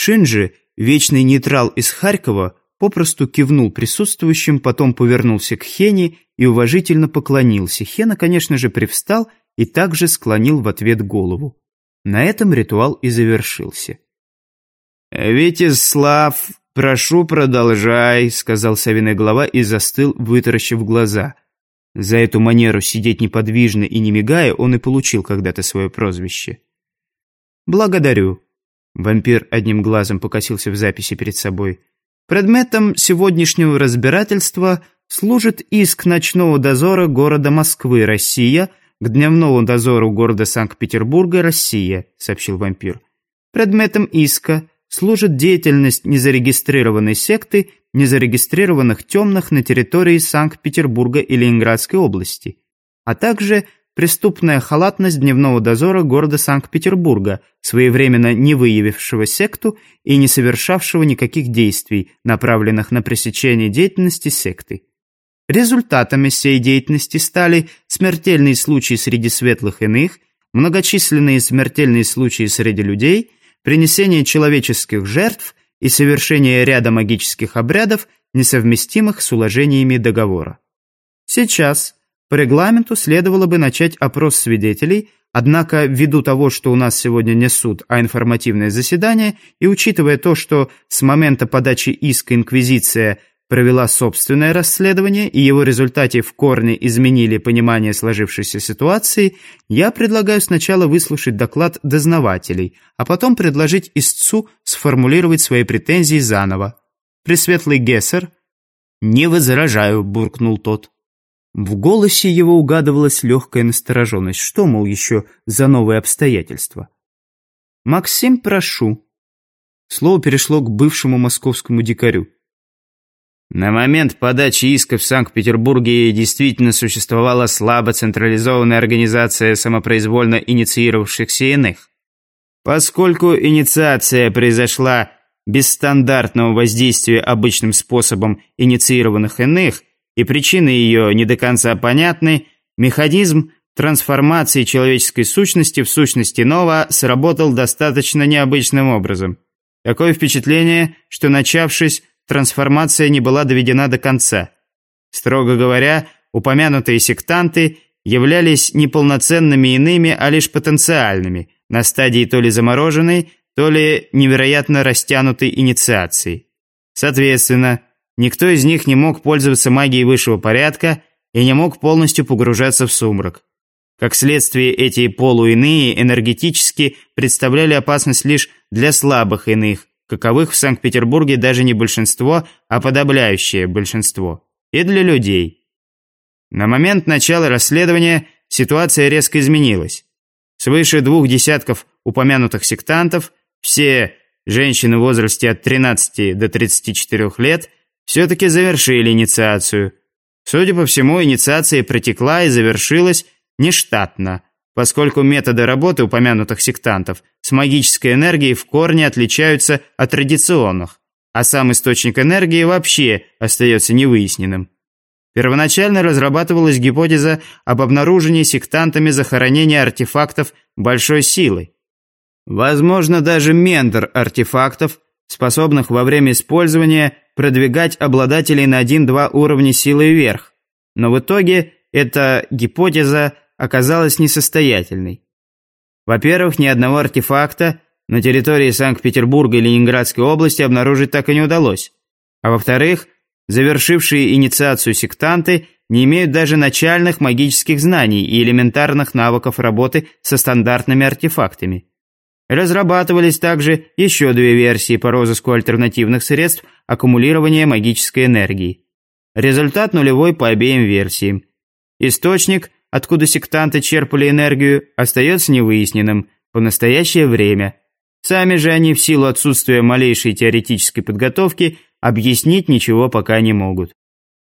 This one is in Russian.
Шинджи, вечный нейтрал из Харькова, попросту кивнул присутствующим, потом повернулся к Хене и уважительно поклонился. Хена, конечно же, привстал и также склонил в ответ голову. На этом ритуал и завершился. «Витислав, прошу, продолжай», — сказал совиный глава и застыл, вытаращив глаза. За эту манеру сидеть неподвижно и не мигая он и получил когда-то свое прозвище. «Благодарю». Вампир одним глазом покосился в записи перед собой. «Предметом сегодняшнего разбирательства служит иск ночного дозора города Москвы, Россия, к дневному дозору города Санкт-Петербурга, Россия», — сообщил вампир. «Предметом иска служит деятельность незарегистрированной секты, незарегистрированных темных на территории Санкт-Петербурга и Ленинградской области, а также преступная халатность дневного дозора города Санкт-Петербурга, своевременно не выявившего секту и не совершавшего никаких действий, направленных на пресечение деятельности секты. Результатами сей деятельности стали смертельные случаи среди светлых иных, многочисленные смертельные случаи среди людей, принесение человеческих жертв и совершение ряда магических обрядов, несовместимых с уложениями договора. Сейчас по регламенту следовало бы начать опрос свидетелей, однако ввиду того, что у нас сегодня не суд, а информативное заседание, и учитывая то, что с момента подачи иска Инквизиция провела собственное расследование и его результаты в корне изменили понимание сложившейся ситуации, я предлагаю сначала выслушать доклад дознавателей, а потом предложить истцу сформулировать свои претензии заново. Пресветлый Гессер? «Не возражаю», — буркнул тот. В голосе его угадывалась легкая настороженность. Что, мол, еще за новые обстоятельства? «Максим, прошу». Слово перешло к бывшему московскому дикарю. На момент подачи иска в Санкт-Петербурге действительно существовала слабо централизованная организация самопроизвольно инициировавшихся иных. Поскольку инициация произошла без стандартного воздействия обычным способом инициированных иных, и причины ее не до конца понятны, механизм трансформации человеческой сущности в сущность иного сработал достаточно необычным образом. Такое впечатление, что, начавшись, трансформация не была доведена до конца. Строго говоря, упомянутые сектанты являлись не полноценными иными, а лишь потенциальными, на стадии то ли замороженной, то ли невероятно растянутой инициации. Соответственно, никто из них не мог пользоваться магией высшего порядка и не мог полностью погружаться в сумрак. Как следствие, эти полуиные энергетически представляли опасность лишь для слабых иных, каковых в Санкт-Петербурге даже не большинство, а подавляющее большинство, и для людей. На момент начала расследования ситуация резко изменилась. Свыше 2 десятков упомянутых сектантов, все женщины в возрасте от 13 до 34 лет, все-таки завершили инициацию. Судя по всему, инициация протекла и завершилась нештатно, поскольку методы работы упомянутых сектантов с магической энергией в корне отличаются от традиционных, а сам источник энергии вообще остается невыясненным. Первоначально разрабатывалась гипотеза об обнаружении сектантами захоронения артефактов большой силы. Возможно, даже мендер артефактов, способных во время использования продвигать обладателей на 1-2 уровня силы вверх. Но в итоге эта гипотеза оказалась несостоятельной. Во-первых, ни одного артефакта на территории Санкт-Петербурга и Ленинградской области обнаружить так и не удалось. А во-вторых, завершившие инициацию сектанты не имеют даже начальных магических знаний и элементарных навыков работы со стандартными артефактами. Разрабатывались также еще 2 версии по розыску альтернативных средств аккумулирования магической энергии. Результат нулевой по обеим версиям. Источник, откуда сектанты черпали энергию, остается невыясненным по настоящее время. Сами же они в силу отсутствия малейшей теоретической подготовки объяснить ничего пока не могут.